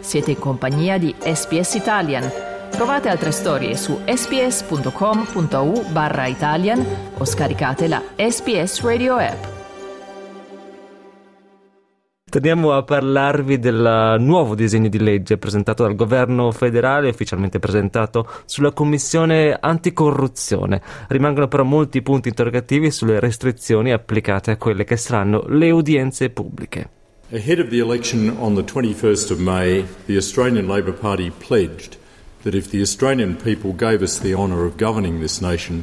Siete in compagnia di SBS Italian. Trovate altre storie su sbs.com.au/Italian o scaricate la SBS Radio app. Torniamo a parlarvi del nuovo disegno di legge presentato dal governo federale, ufficialmente presentato sulla Commissione Anticorruzione. Rimangono però molti punti interrogativi sulle restrizioni applicate a quelle che saranno le udienze pubbliche. Ahead of the election on the 21st of May, the Australian Labor Party pledged that if the Australian people gave us the honour of governing this nation,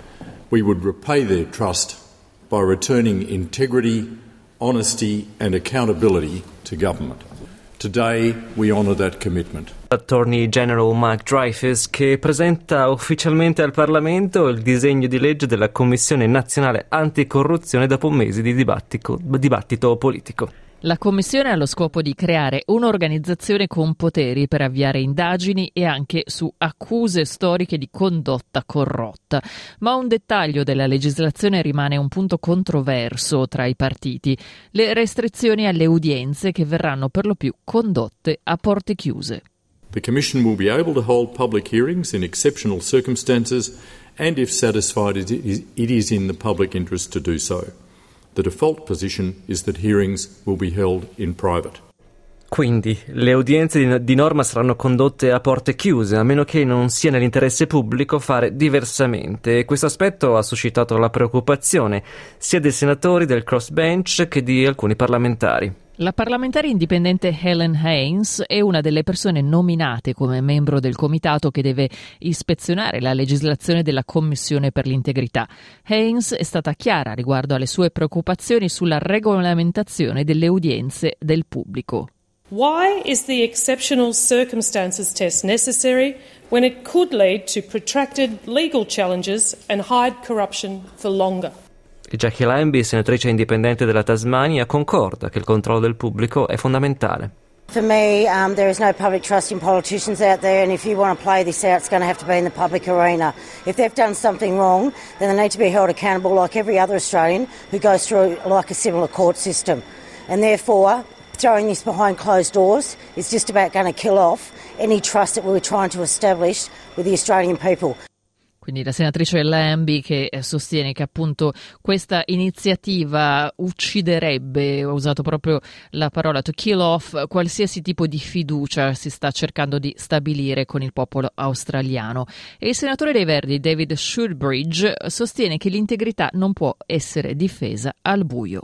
we would repay their trust by returning integrity, honesty and accountability to government. Today we honour that commitment. Attorney General Mark Dreyfus, che presenta ufficialmente al Parlamento il disegno di legge della Commissione Nazionale Anticorruzione dopo mesi di dibattito politico. La Commissione ha lo scopo di creare un'organizzazione con poteri per avviare indagini e anche su accuse storiche di condotta corrotta. Ma un dettaglio della legislazione rimane un punto controverso tra i partiti: le restrizioni alle udienze che verranno per lo più condotte a porte chiuse. The Commission will be able to hold public hearings in exceptional circumstances and if satisfied it is in the public interest to do so. The default position is that hearings will be held in private. Quindi le udienze di norma saranno condotte a porte chiuse, a meno che non sia nell'interesse pubblico fare diversamente. E questo aspetto ha suscitato la preoccupazione sia dei senatori del crossbench che di alcuni parlamentari. La parlamentare indipendente Helen Haines è una delle persone nominate come membro del comitato che deve ispezionare la legislazione della Commissione per l'integrità. Haines è stata chiara riguardo alle sue preoccupazioni sulla regolamentazione delle udienze del pubblico. Why is the exceptional circumstances test necessary when it could lead to protracted legal challenges and hide corruption for longer? Jackie Lambie, senatrice indipendente della Tasmania, concorda che il controllo del pubblico è fondamentale. For me, there is no public trust in politicians out there, and if you want to play this out, it's going to have to be in the public arena. If they've done something wrong, then they need to be held accountable like every other Australian who goes through like a similar court system. And therefore, throwing this behind closed doors is just about going to kill off any trust that we were trying to establish with the Australian people. Quindi la senatrice Lambie che sostiene che appunto questa iniziativa ucciderebbe, ho usato proprio la parola to kill off, qualsiasi tipo di fiducia si sta cercando di stabilire con il popolo australiano. E il senatore dei Verdi David Shoebridge sostiene che l'integrità non può essere difesa al buio.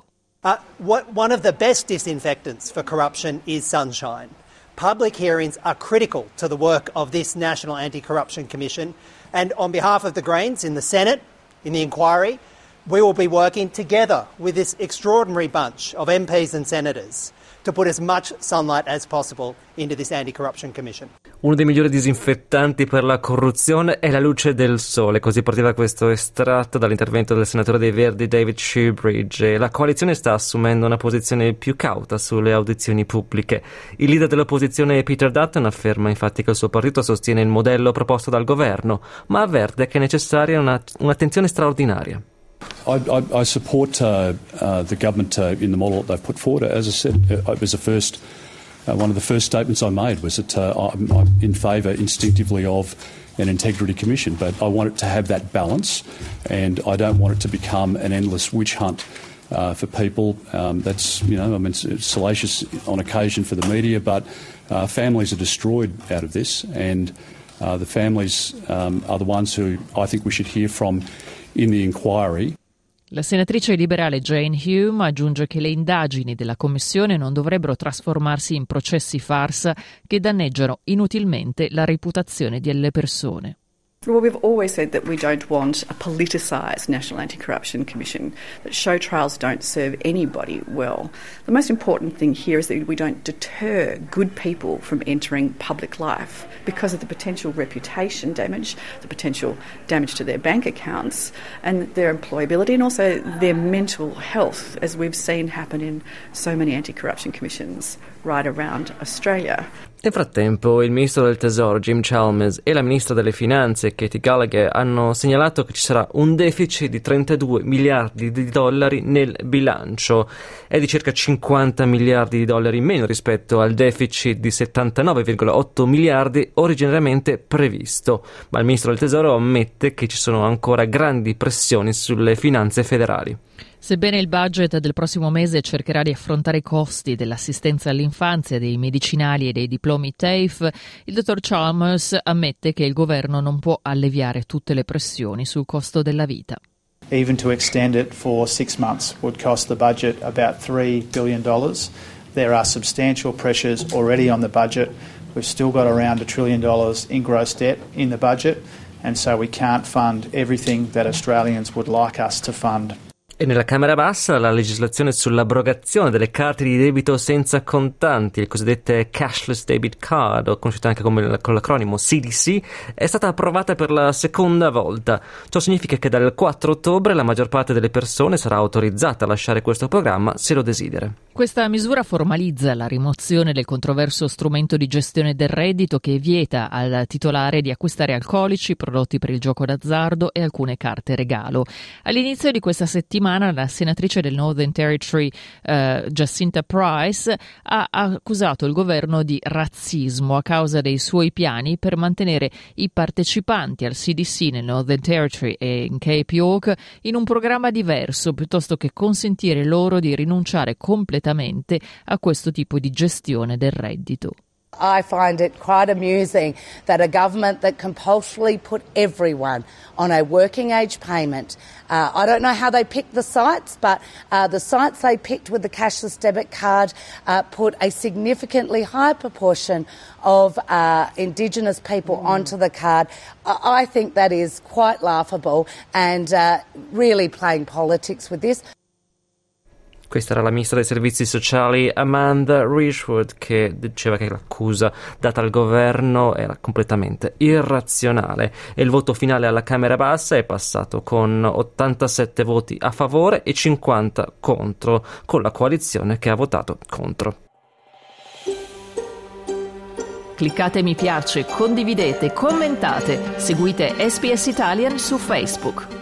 One of the best disinfectants for corruption is sunshine. Public hearings are critical to the work of this National Anti-Corruption Commission. And on behalf of the Greens in the Senate, in the inquiry, we will be working together with this extraordinary bunch of MPs and senators to put as much sunlight as possible into this Anti-Corruption Commission. Uno dei migliori disinfettanti per la corruzione è la luce del sole, così partiva questo estratto dall'intervento del senatore dei Verdi David Shoebridge. La coalizione sta assumendo una posizione più cauta sulle audizioni pubbliche. Il leader dell'opposizione Peter Dutton afferma infatti che il suo partito sostiene il modello proposto dal governo, ma avverte che è necessaria un'attenzione straordinaria. I support the government in the model that they've put forward. As I said, it was one of the first statements I made was that I'm in favour instinctively of an integrity commission, but I want it to have that balance, and I don't want it to become an endless witch hunt for people. That's it's salacious on occasion for the media, but families are destroyed out of this, and the families are the ones who I think we should hear from in the inquiry. La senatrice liberale Jane Hume aggiunge che le indagini della Commissione non dovrebbero trasformarsi in processi farsa che danneggiano inutilmente la reputazione delle persone. Well, we've always said that we don't want a politicised National Anti-Corruption Commission, that show trials don't serve anybody well. The most important thing here is that we don't deter good people from entering public life because of the potential reputation damage, the potential damage to their bank accounts and their employability and also their mental health, as we've seen happen in so many anti-corruption commissions right around Australia. Nel frattempo il ministro del Tesoro Jim Chalmers e la ministra delle Finanze Katie Gallagher hanno segnalato che ci sarà un deficit di 32 miliardi di dollari nel bilancio. È di circa 50 miliardi di dollari in meno rispetto al deficit di 79,8 miliardi originariamente previsto. Ma il ministro del Tesoro ammette che ci sono ancora grandi pressioni sulle finanze federali. Sebbene il budget del prossimo mese cercherà di affrontare i costi dell'assistenza all'infanzia, dei medicinali e dei diplomi TAFE, il dottor Chalmers ammette che il governo non può alleviare tutte le pressioni sul costo della vita. Even to extend it for 6 months would cost the budget about $3 billion. There are substantial pressures already on the budget. We've still got around $1 trillion in gross debt in the budget, and so we can't fund everything that Australians would like us to fund. E nella Camera Bassa la legislazione sull'abrogazione delle carte di debito senza contanti, le cosiddette cashless debit card, o conosciute anche con l'acronimo CDC, è stata approvata per la seconda volta. Ciò significa che dal 4 ottobre la maggior parte delle persone sarà autorizzata a lasciare questo programma se lo desidera. Questa misura formalizza la rimozione del controverso strumento di gestione del reddito che vieta al titolare di acquistare alcolici, prodotti per il gioco d'azzardo e alcune carte regalo. All'inizio di questa settimana la senatrice del Northern Territory Jacinta Price ha accusato il governo di razzismo a causa dei suoi piani per mantenere i partecipanti al CDC nel Northern Territory e in Cape York in un programma diverso piuttosto che consentire loro di rinunciare completamente a questo tipo di gestione del reddito. I find it quite amusing that a government that compulsorily put everyone on a working age payment, I don't know how they picked the sites, but the sites they picked with the cashless debit card put a significantly higher proportion of Indigenous people onto the card. I think that is quite laughable and really playing politics with this. Questa era la ministra dei servizi sociali Amanda Richwood, che diceva che l'accusa data al governo era completamente irrazionale, e il voto finale alla Camera Bassa è passato con 87 voti a favore e 50 contro, con la coalizione che ha votato contro. Cliccate mi piace, condividete, commentate, seguite SBS Italian su Facebook.